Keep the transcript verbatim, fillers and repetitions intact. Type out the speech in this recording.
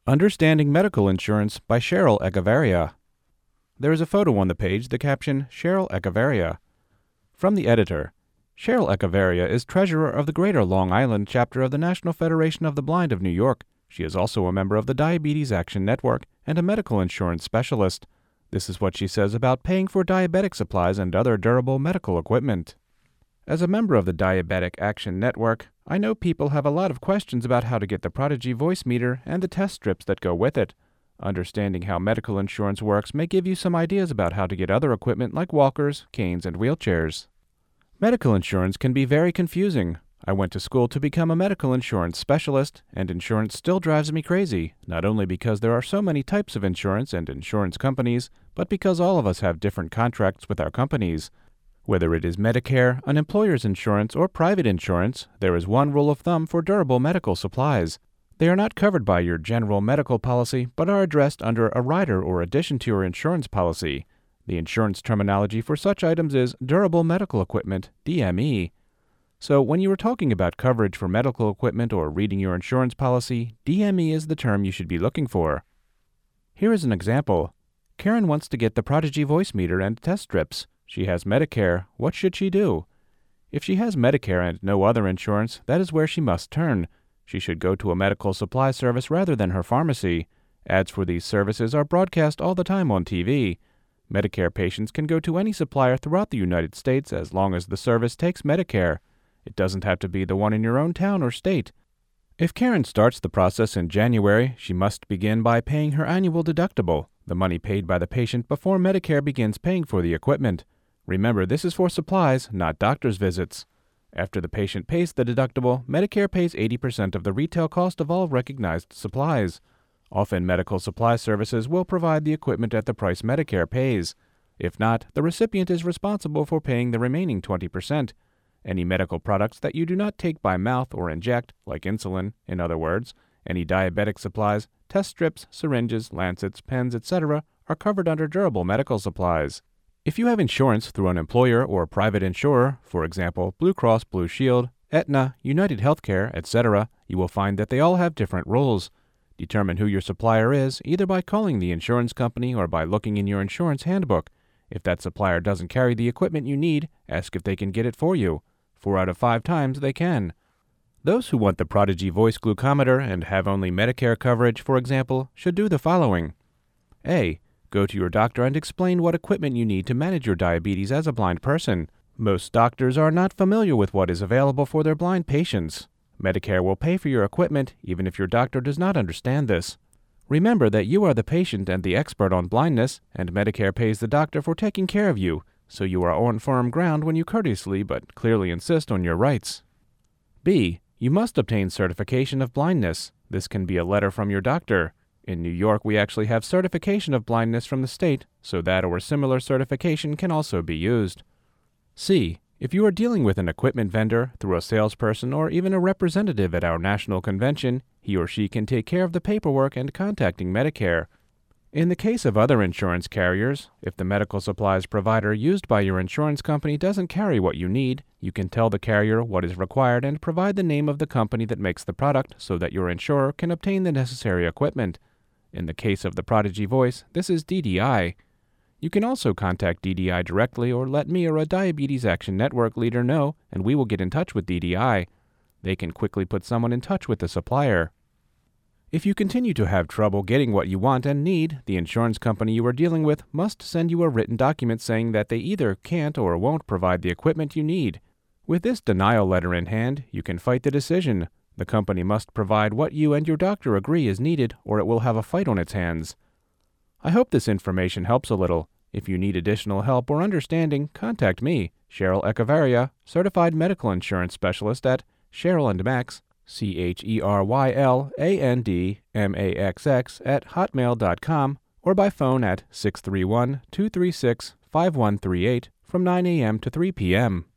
Understanding Medical Insurance by Cheryl Echevarria. There is a photo on the page, the caption, Cheryl Echevarria. From the editor, Cheryl Echevarria is treasurer of the Greater Long Island chapter of the National Federation of the Blind of New York. She is also a member of the Diabetes Action Network and a medical insurance specialist. This is what she says about paying for diabetic supplies and other durable medical equipment. As a member of the Diabetic Action Network, I know people have a lot of questions about how to get the Prodigy voice meter and the test strips that go with it. Understanding how medical insurance works may give you some ideas about how to get other equipment like walkers, canes, and wheelchairs. Medical insurance can be very confusing. I went to school to become a medical insurance specialist, and insurance still drives me crazy, not only because there are so many types of insurance and insurance companies, but because all of us have different contracts with our companies. Whether it is Medicare, an employer's insurance, or private insurance, there is one rule of thumb for durable medical supplies. They are not covered by your general medical policy, but are addressed under a rider or addition to your insurance policy. The insurance terminology for such items is durable medical equipment, D M E. So when you are talking about coverage for medical equipment or reading your insurance policy, D M E is the term you should be looking for. Here is an example. Karen wants to get the Prodigy voice meter and test strips. She has Medicare. What should she do? If she has Medicare and no other insurance, that is where she must turn. She should go to a medical supply service rather than her pharmacy. Ads for these services are broadcast all the time on T V. Medicare patients can go to any supplier throughout the United States as long as the service takes Medicare. It doesn't have to be the one in your own town or state. If Karen starts the process in January, she must begin by paying her annual deductible, the money paid by the patient before Medicare begins paying for the equipment. Remember, this is for supplies, not doctor's visits. After the patient pays the deductible, Medicare pays eighty percent of the retail cost of all recognized supplies. Often, medical supply services will provide the equipment at the price Medicare pays. If not, the recipient is responsible for paying the remaining twenty percent. Any medical products that you do not take by mouth or inject, like insulin, in other words, any diabetic supplies, test strips, syringes, lancets, pens, et cetera, are covered under durable medical supplies. If you have insurance through an employer or private insurer, for example, Blue Cross Blue Shield, Aetna, United Healthcare, et cetera, you will find that they all have different rules. Determine who your supplier is, either by calling the insurance company or by looking in your insurance handbook. If that supplier doesn't carry the equipment you need, ask if they can get it for you. Four out of five times they can. Those who want the Prodigy voice glucometer and have only Medicare coverage, for example, should do the following. A. Go to your doctor and explain what equipment you need to manage your diabetes as a blind person. Most doctors are not familiar with what is available for their blind patients. Medicare will pay for your equipment even if your doctor does not understand this. Remember that you are the patient and the expert on blindness, and Medicare pays the doctor for taking care of you, so you are on firm ground when you courteously but clearly insist on your rights. B. You must obtain certification of blindness. This can be a letter from your doctor. In New York, we actually have certification of blindness from the state, so that or similar certification can also be used. C. If you are dealing with an equipment vendor, through a salesperson, or even a representative at our national convention, he or she can take care of the paperwork and contacting Medicare. In the case of other insurance carriers, if the medical supplies provider used by your insurance company doesn't carry what you need, you can tell the carrier what is required and provide the name of the company that makes the product so that your insurer can obtain the necessary equipment. In the case of the Prodigy voice, this is D D I. You can also contact D D I directly or let me or a Diabetes Action Network leader know, and we will get in touch with D D I. They can quickly put someone in touch with the supplier. If you continue to have trouble getting what you want and need, the insurance company you are dealing with must send you a written document saying that they either can't or won't provide the equipment you need. With this denial letter in hand, you can fight the decision. The company must provide what you and your doctor agree is needed, or it will have a fight on its hands. I hope this information helps a little. If you need additional help or understanding, contact me, Cheryl Echevarria, Certified Medical Insurance Specialist at Cheryl and Max, C H E R Y L A N D M A X X at hotmail dot com, or by phone at six three one, two three six, five one three eight from nine a.m. to three p.m.